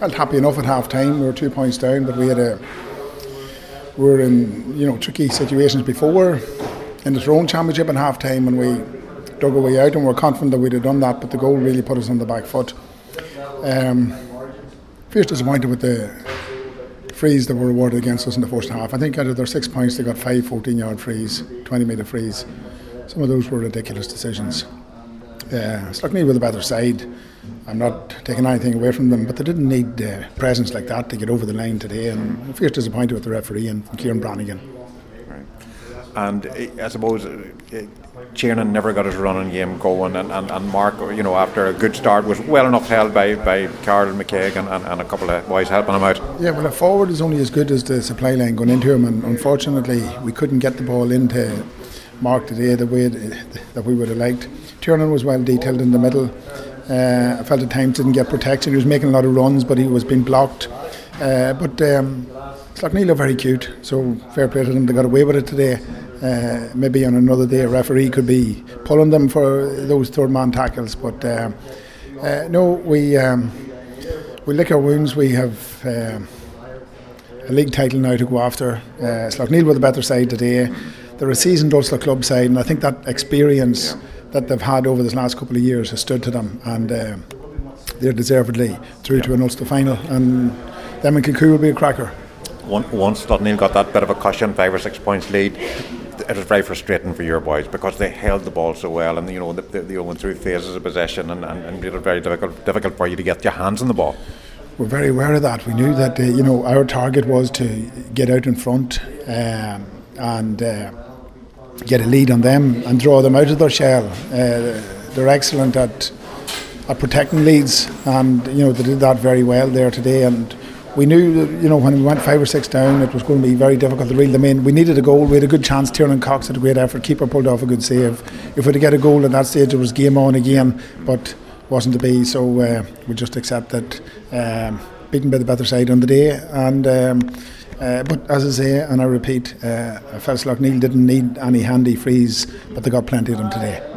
felt happy enough at half time. We were 2 points down, but we were in tricky situations before in the Tyrone Championship in half time when we dug our way out, and we were confident that we'd have done that, but the goal really put us on the back foot. Fierce disappointed with the frees that were awarded against us in the first half. I think out of their 6 points they got 5 14-yard frees, 20-metre frees. Some of those were ridiculous decisions. Slaughtneil with a better side. I'm not taking anything away from them, but they didn't need presence like that to get over the line today, and I'm fierce disappointed with the referee and Kieran Brannigan. Right. And I suppose Tiernan never got his running game going, and Mark, after a good start, was well enough held by Carl McKaig and a couple of boys helping him out. Yeah, well, a forward is only as good as the supply line going into him, and unfortunately we couldn't get the ball into Mark today the way that we would have liked. Tiernan was well detailed in the middle. I felt at times didn't get protection. He was making a lot of runs, but he was being blocked. But Slaughtneil are very cute, so fair play to them. They got away with it today. Maybe on another day a referee could be pulling them for those third man tackles, but no, we lick our wounds. We have a league title now to go after. Slaughtneil with a better side today. They're a seasoned Ulster club side, and I think that experience that they've had over this last couple of years has stood to them, and they're deservedly through to an Ulster final, and them and Kilcoo will be a cracker. Once Slaughtneil got that bit of a cushion, 5 or 6 points lead, it was very frustrating for your boys because they held the ball so well, and they went through phases of possession and made it very difficult for you to get your hands on the ball. We're very aware of that. We knew that our target was to get out in front and get a lead on them and draw them out of their shell. They're excellent at protecting leads, and they did that very well there today. And we knew that, when we went 5 or 6 down, it was going to be very difficult to reel them in. We needed a goal. We had a good chance. Tiernan Cox had a great effort. Keeper pulled off a good save. If we'd get a goal at that stage, it was game on again, but wasn't to be. So we just accept that beaten by the better side on the day. And but as I say, and I repeat, I felt Slaughtneil didn't need any handy frees, but they got plenty of them today.